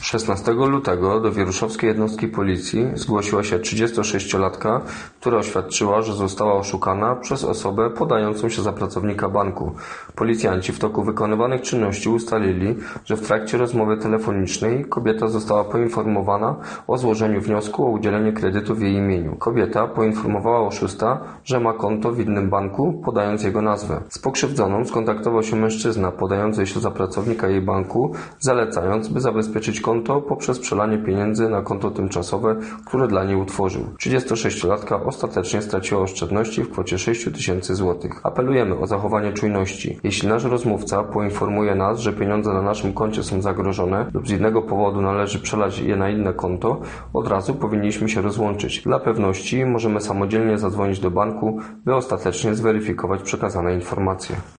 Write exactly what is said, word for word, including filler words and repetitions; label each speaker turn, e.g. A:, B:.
A: szesnastego lutego do wieruszowskiej jednostki policji zgłosiła się trzydziestosześciolatka, która oświadczyła, że została oszukana przez osobę podającą się za pracownika banku. Policjanci w toku wykonywanych czynności ustalili, że w trakcie rozmowy telefonicznej kobieta została poinformowana o złożeniu wniosku o udzielenie kredytu w jej imieniu. Kobieta poinformowała oszusta, że ma konto w innym banku, podając jego nazwę. Z pokrzywdzoną skontaktował się mężczyzna podający się za pracownika jej banku, zalecając, by zabezpieczyć konto poprzez przelanie pieniędzy na konto tymczasowe, które dla niej utworzył. trzydziestosześciolatka ostatecznie straciła oszczędności w kwocie sześć tysięcy złotych. Apelujemy o zachowanie czujności. Jeśli nasz rozmówca poinformuje nas, że pieniądze na naszym koncie są zagrożone lub z innego powodu należy przelać je na inne konto, od razu powinniśmy się rozłączyć. Dla pewności możemy samodzielnie zadzwonić do banku, by ostatecznie zweryfikować przekazane informacje.